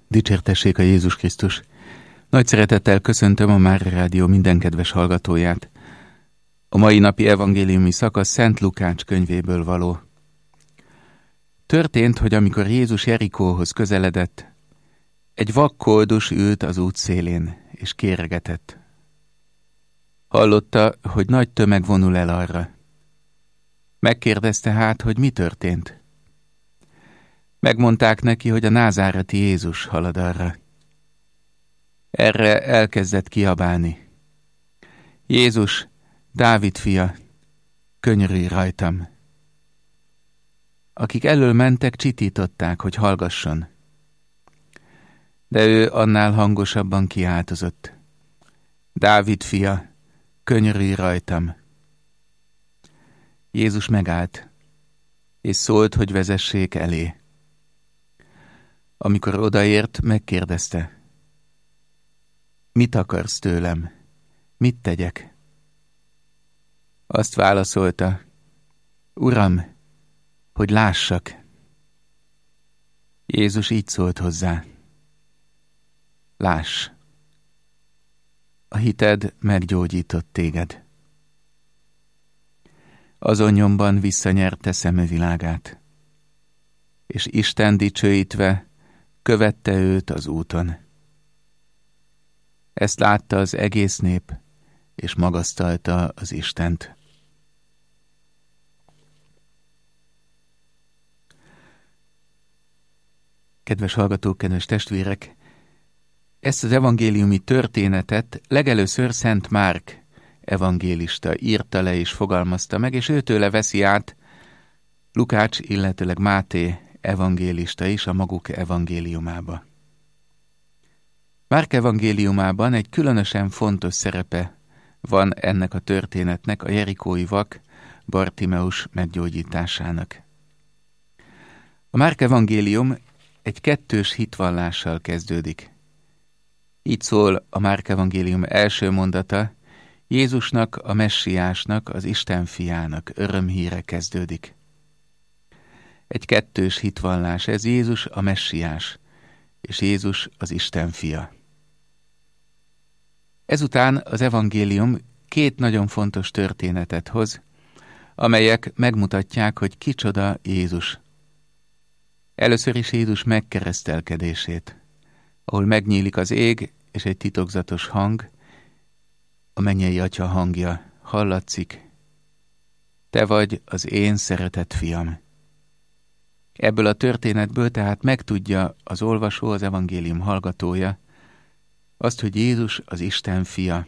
Dicsértessék a Jézus Krisztus! Nagy szeretettel köszöntöm a Mária Rádió minden kedves hallgatóját. A mai napi evangéliumi szakasz Szent Lukács könyvéből való. Történt, hogy amikor Jézus Jerikóhoz közeledett, egy vak koldus ült az út szélén, és kéregetett. Hallotta, hogy nagy tömeg vonul el arra. Megkérdezte hát, hogy mi történt. Megmondták neki, hogy a názáreti Jézus halad arra. Erre elkezdett kiabálni. Jézus, Dávid fia, könyörülj rajtam! Akik elől mentek, csitították, hogy hallgasson. De ő annál hangosabban kiáltozott. Dávid fia, könyörülj rajtam! Jézus megállt, és szólt, hogy vezessék elé. Amikor odaért, megkérdezte. Mit akarsz tőlem? Mit tegyek? Azt válaszolta. Uram, hogy lássak. Jézus így szólt hozzá. Láss! A hited meggyógyított téged. Azon nyomban visszanyerte szemevilágát, és Isten dicsőítve követte őt az úton. Ezt látta az egész nép, és magasztalta az Istent. Kedves hallgatók, kedves testvérek! Ezt az evangéliumi történetet legelőször Szent Márk evangélista írta le és fogalmazta meg, és őtőle veszi át Lukács, illetőleg Máté evangélista is a maguk evangéliumába. Márk evangéliumában egy különösen fontos szerepe van ennek a történetnek, a jerikói vak Bartimeus meggyógyításának. A Márk evangélium egy kettős hitvallással kezdődik. Így szól a Márk evangélium első mondata, Jézusnak, a messiásnak, az Isten fiának örömhíre kezdődik. Egy kettős hitvallás, ez Jézus a messiás, és Jézus az Isten fia. Ezután az evangélium két nagyon fontos történetet hoz, amelyek megmutatják, hogy kicsoda Jézus. Először is Jézus megkeresztelkedését, ahol megnyílik az ég, és egy titokzatos hang, a mennyei Atya hangja hallatszik. Te vagy az én szeretett fiam. Ebből a történetből tehát megtudja az olvasó, az evangélium hallgatója, azt, hogy Jézus az Isten fia.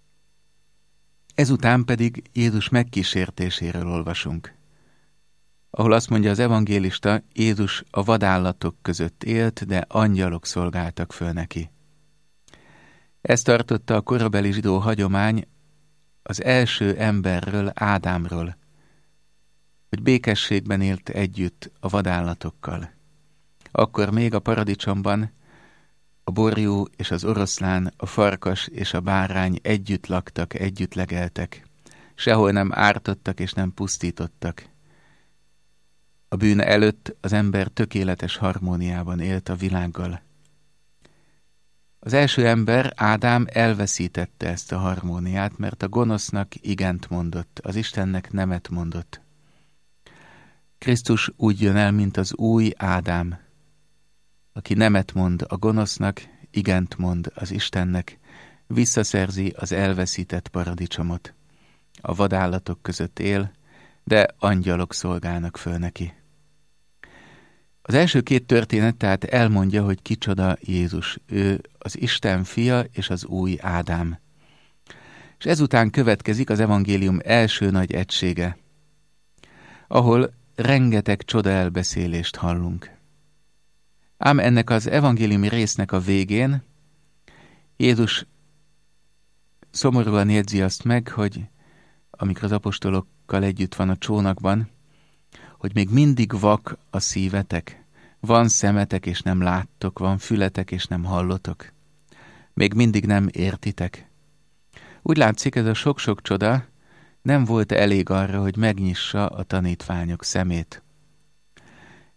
Ezután pedig Jézus megkísértéséről olvasunk, ahol azt mondja az evangélista, Jézus a vadállatok között élt, de angyalok szolgáltak föl neki. Ezt tartotta a korabeli zsidó hagyomány az első emberről, Ádámról, hogy békességben élt együtt a vadállatokkal. Akkor még a paradicsomban a borjú és az oroszlán, a farkas és a bárány együtt laktak, együtt legeltek. Sehol nem ártottak és nem pusztítottak. A bűn előtt az ember tökéletes harmóniában élt a világgal. Az első ember, Ádám elveszítette ezt a harmóniát, mert a gonosznak igent mondott, az Istennek nemet mondott. Krisztus úgy jön el, mint az új Ádám, aki nemet mond a gonosznak, igent mond az Istennek, visszaszerzi az elveszített paradicsomot. A vadállatok között él, de angyalok szolgálnak föl neki. Az első két történet tehát elmondja, hogy kicsoda Jézus. Ő az Isten fia és az új Ádám. És ezután következik az evangélium első nagy egysége, ahol rengeteg csoda elbeszélést hallunk. Ám ennek az evangéliumi résznek a végén Jézus szomorúan jegyzi azt meg, hogy amikor az apostolokkal együtt van a csónakban, hogy még mindig vak a szívetek, van szemetek és nem láttok, van fületek és nem hallotok. Még mindig nem értitek. Úgy látszik, ez a sok-sok csoda nem volt elég arra, hogy megnyissa a tanítványok szemét.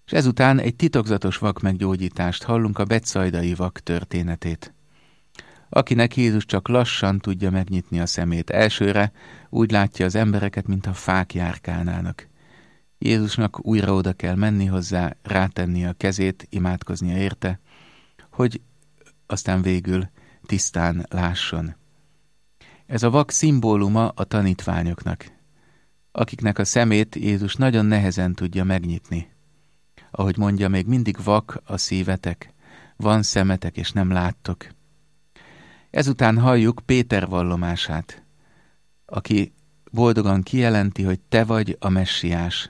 És ezután egy titokzatos vak meggyógyítást hallunk, a betsaidai vak történetét. Akinek Jézus csak lassan tudja megnyitni a szemét. Elsőre úgy látja az embereket, mintha fák járkálnának. Jézusnak újra oda kell menni hozzá, rátenni a kezét, imádkoznia érte, hogy aztán végül tisztán lásson. Ez a vak szimbóluma a tanítványoknak, akiknek a szemét Jézus nagyon nehezen tudja megnyitni. Ahogy mondja, még mindig vak a szívetek, van szemetek és nem láttok. Ezután halljuk Péter vallomását, aki boldogan kijelenti, hogy te vagy a messiás.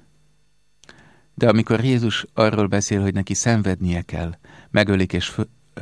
De amikor Jézus arról beszél, hogy neki szenvednie kell, megölik és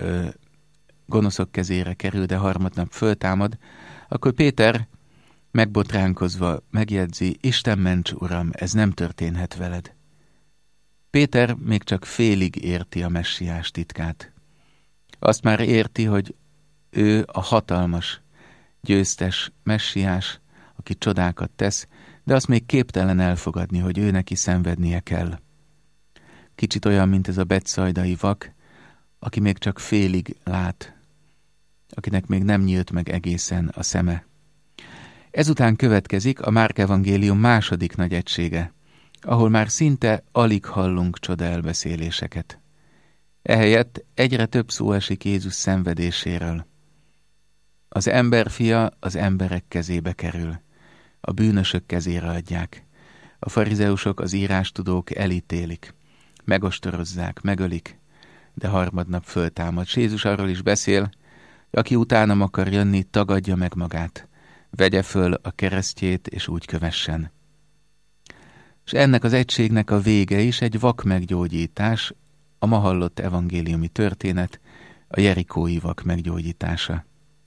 gonoszok kezére kerül, de harmadnap föltámad, akkor Péter megbotránkozva megjegyzi, Isten ments, Uram, ez nem történhet veled. Péter még csak félig érti a messiás titkát. Azt már érti, hogy ő a hatalmas, győztes messiás, aki csodákat tesz, de azt még képtelen elfogadni, hogy ő neki szenvednie kell. Kicsit olyan, mint ez a betsaidai vak, aki még csak félig lát, akinek még nem nyílt meg egészen a szeme. Ezután következik a Márk evangélium második nagy egysége, ahol már szinte alig hallunk csodaelbeszéléseket. Ehelyett egyre több szó esik Jézus szenvedéséről. Az emberfia az emberek kezébe kerül, a bűnösök kezére adják. A farizeusok, az írástudók elítélik, megostorozzák, megölik, de harmadnap föltámad. És Jézus arról is beszél, hogy aki utánam akar jönni, tagadja meg magát, vegye föl a keresztjét, és úgy kövessen. És ennek az egységnek a vége is egy vak meggyógyítás, a ma hallott evangéliumi történet, a jerikói vak meggyógyítása.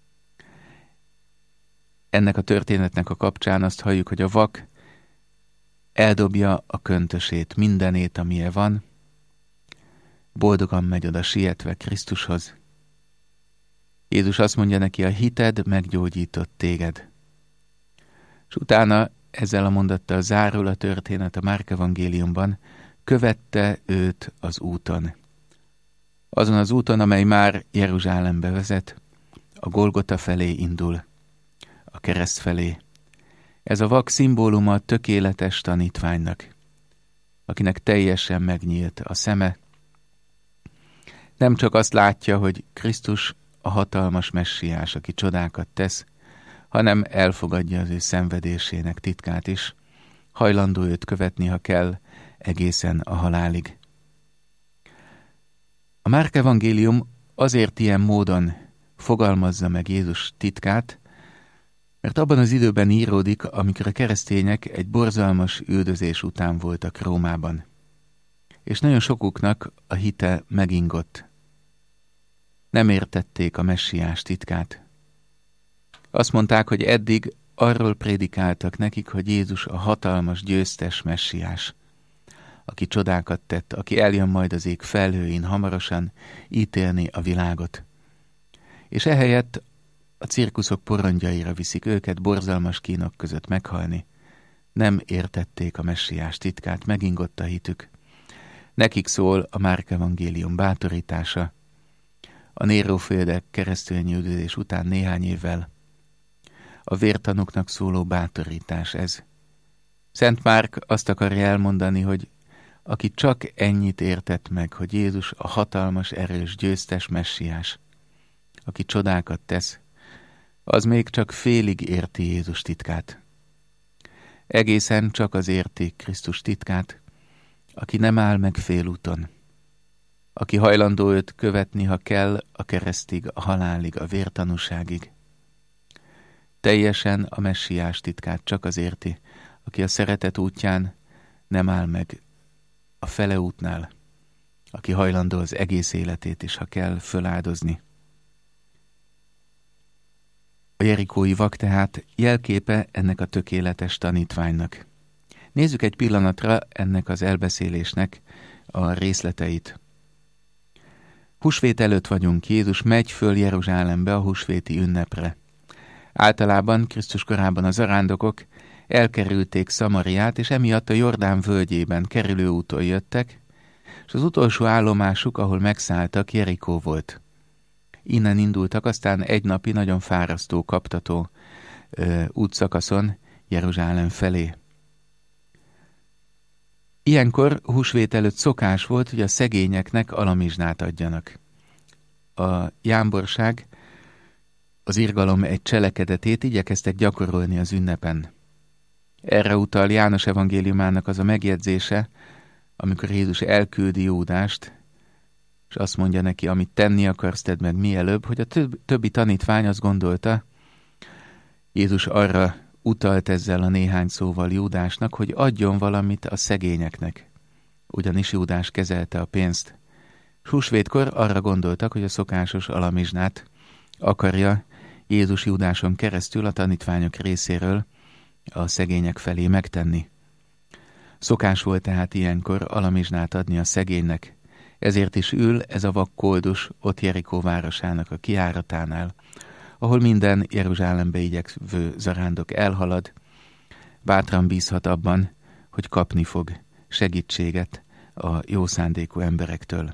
Ennek a történetnek a kapcsán azt halljuk, hogy a vak eldobja a köntösét, mindenét, amilyen van, boldogan megy oda sietve Krisztushoz. Jézus azt mondja neki, a hited meggyógyított téged. És utána ezzel a mondattal zárul a történet a Márk evangéliumban, követte őt az úton. Azon az úton, amely már Jeruzsálembe vezet, a Golgota felé indul, a kereszt felé. Ez a vak szimbóluma a tökéletes tanítványnak, akinek teljesen megnyílt a szeme. Nem csak azt látja, hogy Krisztus a hatalmas messiás, aki csodákat tesz, hanem elfogadja az ő szenvedésének titkát is, hajlandó őt követni, ha kell, egészen a halálig. A Márk evangélium azért ilyen módon fogalmazza meg Jézus titkát, mert abban az időben íródik, amikor a keresztények egy borzalmas üldözés után voltak Rómában. És nagyon sokuknak a hite megingott. Nem értették a messiás titkát. Azt mondták, hogy eddig arról prédikáltak nekik, hogy Jézus a hatalmas, győztes messiás, aki csodákat tett, aki eljön majd az ég felhőin hamarosan ítélni a világot. És ehelyett a cirkuszok porondjaira viszik őket borzalmas kínok között meghalni. Nem értették a messiás titkát, megingott a hitük. Nekik szól a Márk evangélium bátorítása. A Néróféle keresztülnyűlődés után néhány évvel a vértanúknak szóló bátorítás ez. Szent Márk azt akarja elmondani, hogy aki csak ennyit értett meg, hogy Jézus a hatalmas, erős, győztes messiás, aki csodákat tesz, az még csak félig érti Jézus titkát. Egészen csak az érti Krisztus titkát, aki nem áll meg félúton, aki hajlandó őt követni, ha kell, a keresztig, a halálig, a vértanúságig. Teljesen a messiás titkát csak az érti, aki a szeretet útján nem áll meg a fele útnál, aki hajlandó az egész életét is, ha kell, föláldozni. A jerikói vak tehát jelképe ennek a tökéletes tanítványnak. Nézzük egy pillanatra ennek az elbeszélésnek a részleteit. Húsvét előtt vagyunk, Jézus megy föl Jeruzsálembe a húsvéti ünnepre. Általában Krisztus korában a zarándokok elkerülték Szamariát, és emiatt a Jordán völgyében kerülő úton jöttek, És az utolsó állomásuk, ahol megszálltak, Jerikó volt. Innen indultak, aztán egy napi, nagyon fárasztó, kaptató útszakaszon Jeruzsálem felé. Ilyenkor húsvét előtt szokás volt, hogy a szegényeknek alamizsnát adjanak. A jámborság, az irgalom egy cselekedetét igyekeztek gyakorolni az ünnepen. Erre utal János evangéliumának az a megjegyzése, amikor Jézus elküldi Júdást, és azt mondja neki, amit tenni akarsz, tedd meg mielőbb, hogy a többi tanítvány azt gondolta, Jézus arra utalt ezzel a néhány szóval Júdásnak, hogy adjon valamit a szegényeknek. Ugyanis Júdás kezelte a pénzt. Húsvétkor arra gondoltak, hogy a szokásos alamizsnát akarja Jézus Júdáson keresztül a tanítványok részéről a szegények felé megtenni. Szokás volt tehát ilyenkor alamizsnát adni a szegénynek, ezért is ül ez a vakkoldus ott Jerikó városának a kijáratánál, ahol minden Jeruzsálembe igyekvő zarándok elhalad, bátran bízhat abban, hogy kapni fog segítséget a jó szándékú emberektől.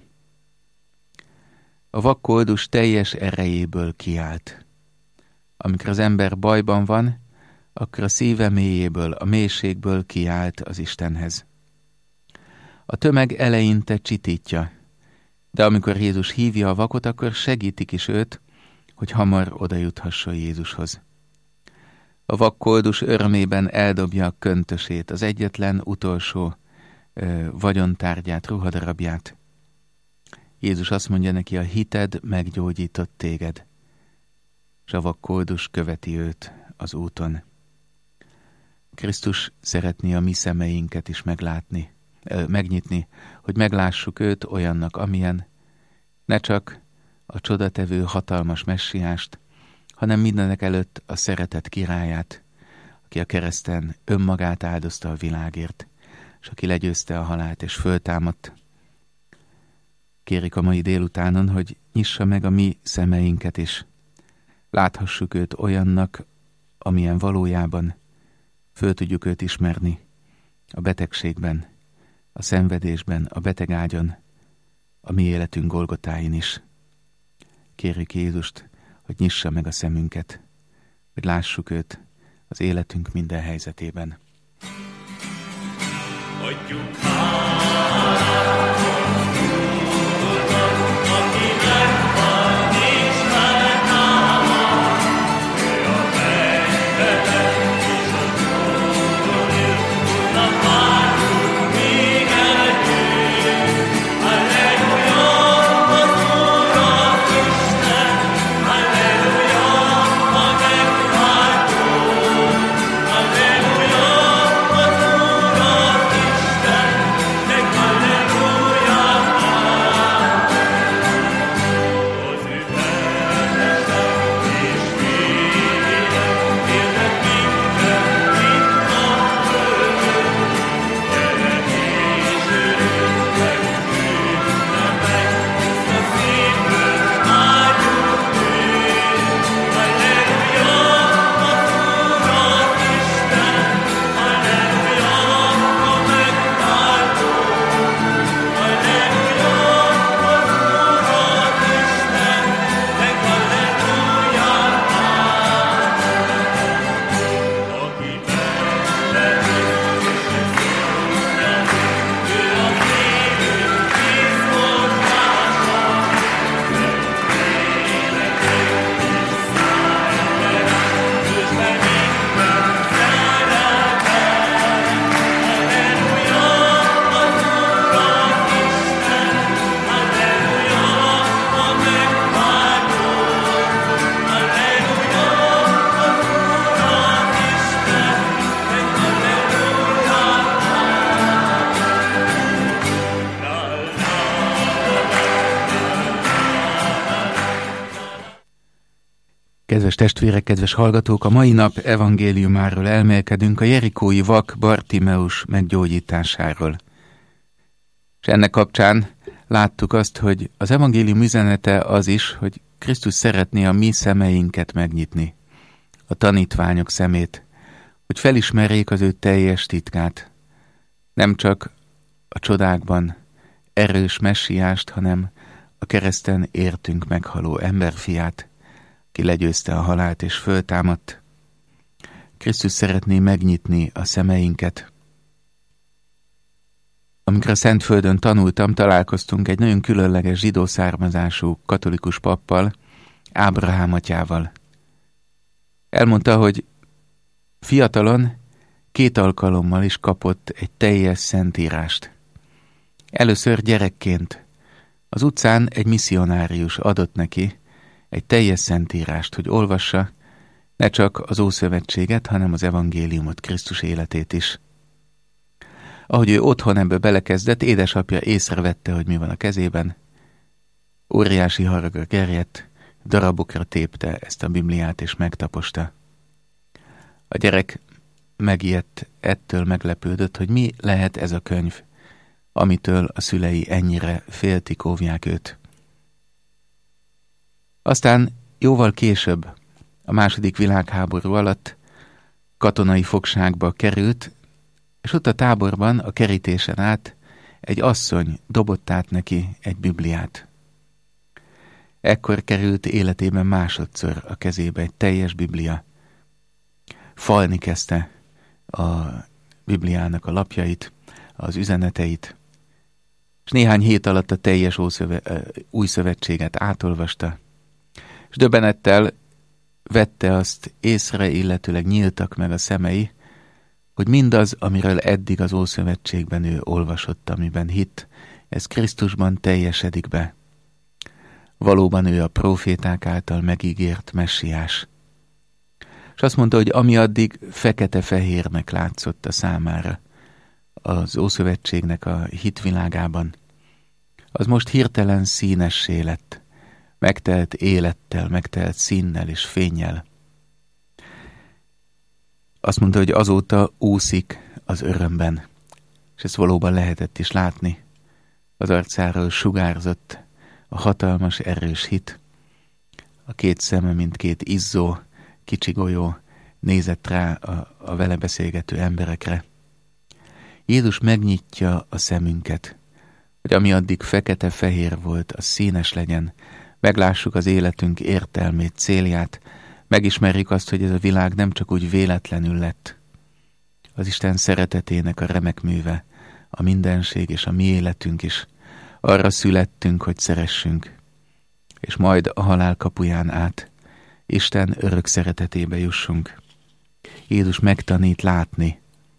A vakkoldus teljes erejéből kiált. Amikor az ember bajban van, akkor a szíve mélyéből, a mélységből kiált az Istenhez. A tömeg eleinte csitítja, de amikor Jézus hívja a vakot, akkor segítik is őt, hogy hamar oda juthasson Jézushoz. A vakkoldus örömében eldobja a köntösét, az egyetlen utolsó vagyontárgyát, ruhadarabját. Jézus azt mondja neki, a hited meggyógyított téged, és a vakkoldus követi őt az úton. Krisztus szeretné a mi szemeinket is megnyitni, hogy meglássuk őt olyannak, amilyen, ne csak a csodatevő hatalmas messiást, hanem mindenek előtt a szeretet királyát, aki a kereszten önmagát áldozta a világért, és aki legyőzte a halált és föltámadt. Kérik a mai délutánon, hogy nyissa meg a mi szemeinket is. Láthassuk őt olyannak, amilyen valójában, föl tudjuk őt ismerni a betegségben, a szenvedésben, a betegágyon, a mi életünk Golgotáin is. Kérjük Jézust, hogy nyissa meg a szemünket, hogy lássuk őt az életünk minden helyzetében. Adjuk Kedves testvérek, kedves hallgatók, a mai nap evangéliumáról elmélkedünk, a jerikói vak Bartimeus meggyógyításáról. És ennek kapcsán láttuk azt, hogy az evangélium üzenete az is, hogy Krisztus szeretné a mi szemeinket megnyitni, a tanítványok szemét, hogy felismerjék az ő teljes titkát. Nem csak a csodákban, erős messiást, hanem a kereszten értünk meghaló emberfiát, ki legyőzte a halált és föltámadt. Krisztus szeretné megnyitni a szemeinket. Amikor a Szentföldön tanultam, találkoztunk egy nagyon különleges zsidó származású katolikus pappal, Ábrahám atyával. Elmondta, hogy fiatalon 2 alkalommal is kapott egy teljes szentírást. Először gyerekként. Az utcán egy misszionárius adott neki egy teljes szentírást, hogy olvassa ne csak az Ószövetséget, hanem az evangéliumot, Krisztus életét is. Ahogy ő otthon ebbe belekezdett, édesapja észrevette, hogy mi van a kezében. Óriási haragra gerjedt, darabokra tépte ezt a Bibliát és megtaposta. A gyerek megijedt, ettől meglepődött, hogy mi lehet ez a könyv, amitől a szülei ennyire féltik, óvják őt. Aztán jóval később, a II. Világháború alatt katonai fogságba került, és ott a táborban, a kerítésen át egy asszony dobott át neki egy Bibliát. Ekkor került életében másodszor a kezébe egy teljes Biblia. Falni kezdte a Bibliának a lapjait, az üzeneteit, és néhány hét alatt a teljes új szövetséget átolvasta, és döbbenettel vette azt észre, illetőleg nyíltak meg a szemei, hogy mindaz, amiről eddig az Ószövetségben ő olvasott, amiben hitt, ez Krisztusban teljesedik be. Valóban ő a próféták által megígért messiás. És azt mondta, hogy ami addig fekete-fehérnek látszott a számára az Ószövetségnek a hitvilágában, az most hirtelen színessé lett, megtelt élettel, megtelt színnel és fénnyel. Azt mondta, hogy azóta úszik az örömben, és ezt valóban lehetett is látni. Az arcáról sugárzott a hatalmas, erős hit. A 2 szeme, mint 2 izzó, kicsi golyó nézett rá a vele beszélgető emberekre. Jézus megnyitja a szemünket, hogy ami addig fekete-fehér volt, az színes legyen, meglássuk az életünk értelmét, célját, megismerjük azt, hogy ez a világ nem csak úgy véletlenül lett. Az Isten szeretetének a remek műve, a mindenség és a mi életünk is. Arra születtünk, hogy szeressünk, és majd a halál kapuján át Isten örök szeretetébe jussunk. Jézus megtanít látni.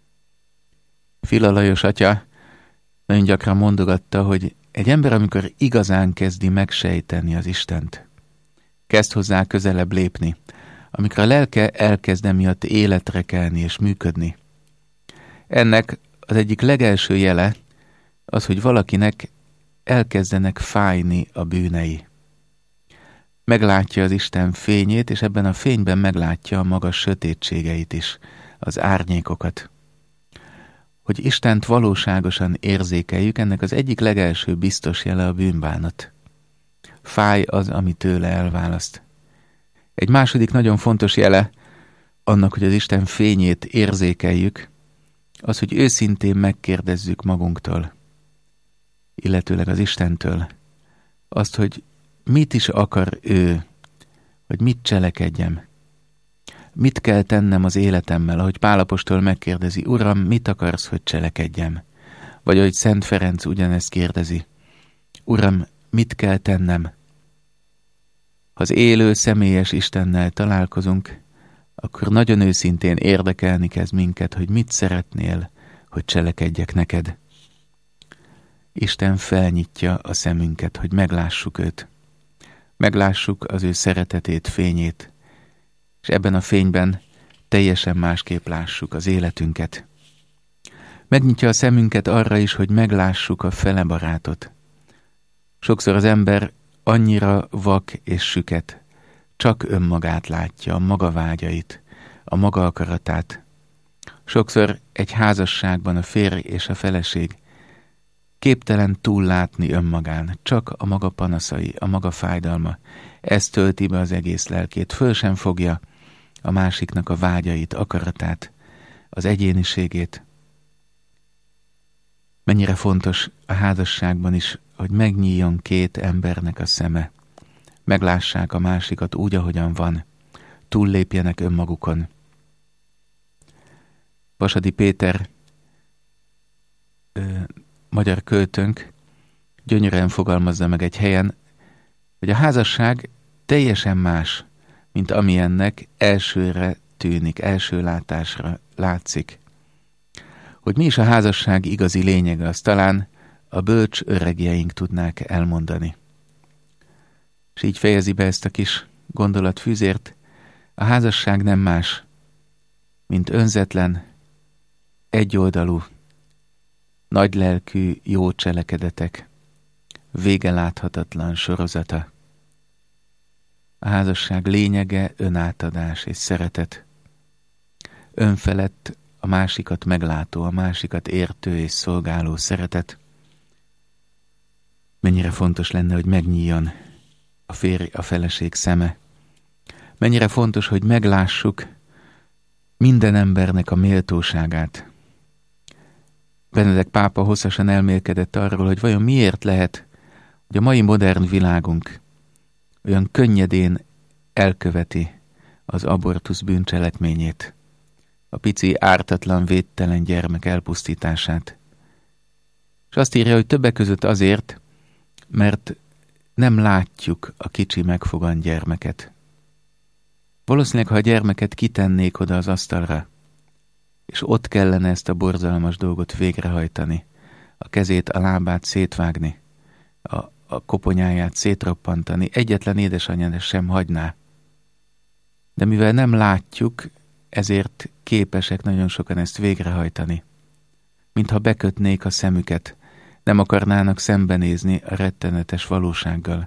Fila Lajos atya nagyon gyakran mondogatta, hogy egy ember, amikor igazán kezdi megsejteni az Istent, kezd hozzá közelebb lépni, amikor a lelke elkezd emiatt életre kelni és működni. Ennek az egyik legelső jele az, hogy valakinek elkezdenek fájni a bűnei. Meglátja az Isten fényét, és ebben a fényben meglátja a maga sötétségeit is, az árnyékokat. Hogy Istent valóságosan érzékeljük, ennek az egyik legelső biztos jele a bűnbánat. Fáj az, ami tőle elválaszt. Egy második nagyon fontos jele annak, hogy az Isten fényét érzékeljük, az, hogy őszintén megkérdezzük magunktól, illetőleg az Istentől, azt, hogy mit is akar ő, hogy mit cselekedjem, mit kell tennem az életemmel, ahogy Pál apostol megkérdezi, Uram, mit akarsz, hogy cselekedjem? Vagy ahogy Szent Ferenc ugyanezt kérdezi, Uram, mit kell tennem? Ha az élő, személyes Istennel találkozunk, akkor nagyon őszintén érdekelni kezd minket, hogy mit szeretnél, hogy cselekedjek neked. Isten felnyitja a szemünket, hogy meglássuk őt. Meglássuk az ő szeretetét, fényét, és ebben a fényben teljesen másképp lássuk az életünket. Megnyitja a szemünket arra is, hogy meglássuk a fele barátot. Sokszor az ember annyira vak és süket, csak önmagát látja, a maga vágyait, a maga akaratát. Sokszor egy házasságban a férj és a feleség képtelen túllátni önmagán, csak a maga panaszai, a maga fájdalma. Ez tölti be az egész lelkét, föl sem fogja a másiknak a vágyait, akaratát, az egyéniségét. Mennyire fontos a házasságban is, hogy megnyíljon két embernek a szeme. Meglássák a másikat úgy, ahogyan van. Túllépjenek önmagukon. Vasadi Péter, magyar költőnk gyönyörűen fogalmazza meg egy helyen, hogy a házasság teljesen más, mint amilyennek elsőre tűnik, első látásra látszik. Hogy mi is a házasság igazi lényege, azt talán a bölcs öregjeink tudnák elmondani. És így fejezi be ezt a kis gondolatfűzért, a házasság nem más, mint önzetlen, egyoldalú, nagylelkű jó cselekedetek, vége láthatatlan sorozata. A házasság lényege önátadás és szeretet. Önfelett a másikat meglátó, a másikat értő és szolgáló szeretet. Mennyire fontos lenne, hogy megnyíljon a férj, a feleség szeme. Mennyire fontos, hogy meglássuk minden embernek a méltóságát. Benedek pápa hosszasan elmélkedett arról, hogy vajon miért lehet, hogy a mai modern világunk olyan könnyedén elköveti az abortusz bűncselekményét, a pici ártatlan, védtelen gyermek elpusztítását. És azt írja, hogy többek között azért, mert nem látjuk a kicsi megfogant gyermeket. Valószínűleg, ha a gyermeket kitennék oda az asztalra, és ott kellene ezt a borzalmas dolgot végrehajtani, a kezét, a lábát szétvágni, a koponyáját szétroppantani, egyetlen édesanyja sem hagyná. De mivel nem látjuk, ezért képesek nagyon sokan ezt végrehajtani. Mintha bekötnék a szemüket, nem akarnának szembenézni a rettenetes valósággal.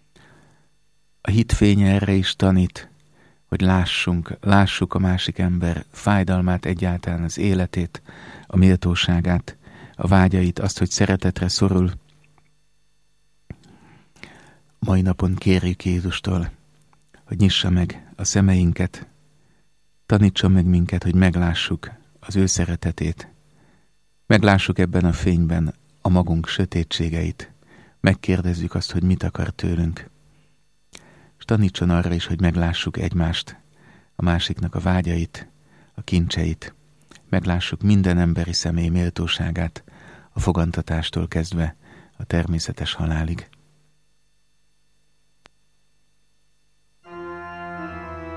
A hitfénye erre is tanít, hogy lássuk a másik ember fájdalmát, egyáltalán az életét, a méltóságát, a vágyait, azt, hogy szeretetre szorul. Mai napon kérjük Jézustól, hogy nyissa meg a szemeinket, tanítson meg minket, hogy meglássuk az ő szeretetét. Meglássuk ebben a fényben a magunk sötétségeit. Megkérdezzük azt, hogy mit akar tőlünk. És tanítson arra is, hogy meglássuk egymást, a másiknak a vágyait, a kincseit. Meglássuk minden emberi személy méltóságát, a fogantatástól kezdve a természetes halálig.